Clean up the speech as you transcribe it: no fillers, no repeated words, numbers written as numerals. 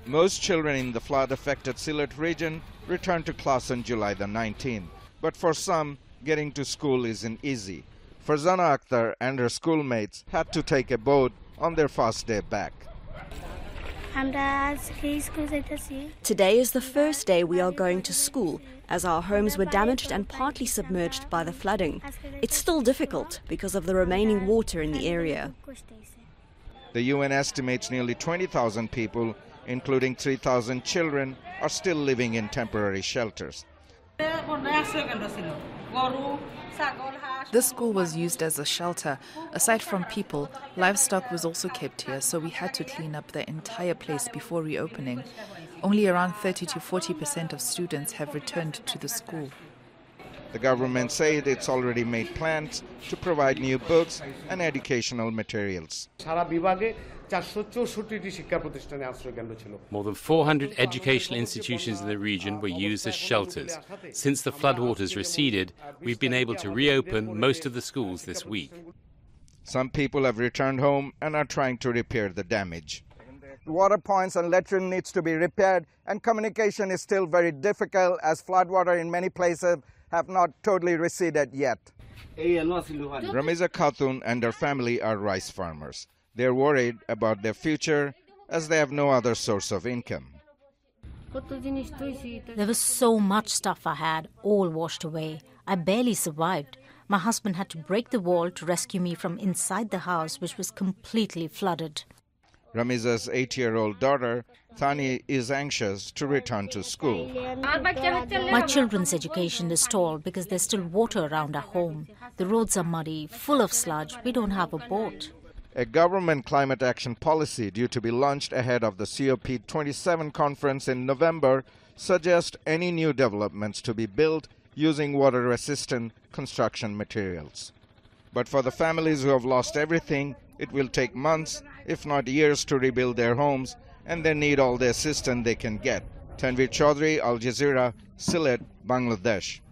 Most children in the flood-affected Sylhet region return to class on July the 19th. But for some, getting to school isn't easy. Farzana Akhtar and her schoolmates had to take a boat on their first day back. Today is the first day we are going to school, as our homes were damaged and partly submerged by the flooding. It's still difficult because of the remaining water in the area. The UN estimates nearly 20,000 people, including 3,000 children, are still living in temporary shelters. This school was used as a shelter. Aside from people, livestock was also kept here, so we had to clean up the entire place before reopening. Only around 30 to 40% of students have returned to the school. The government said it's already made plans to provide new books and educational materials. More than 400 educational institutions in the region were used as shelters. Since the floodwaters receded, we've been able to reopen most of the schools this week. Some people have returned home and are trying to repair the damage. Water points and latrine needs to be repaired, and communication is still very difficult as floodwater in many places have not totally receded yet. Ramiza Khatun and her family are rice farmers. They're worried about their future as they have no other source of income. There was so much stuff I had, all washed away. I barely survived. My husband had to break the wall to rescue me from inside the house, which was completely flooded. Ramiza's 8-year-old daughter, Thani, is anxious to return to school. My children's education is stalled because there's still water around our home. The roads are muddy, full of sludge. We don't have a boat. A government climate action policy due to be launched ahead of the COP27 conference in November suggests any new developments to be built using water-resistant construction materials. But for the families who have lost everything, it will take months, if not years, to rebuild their homes, and they need all the assistance they can get. Tanveer Chaudhary, Al Jazeera, Sylhet, Bangladesh.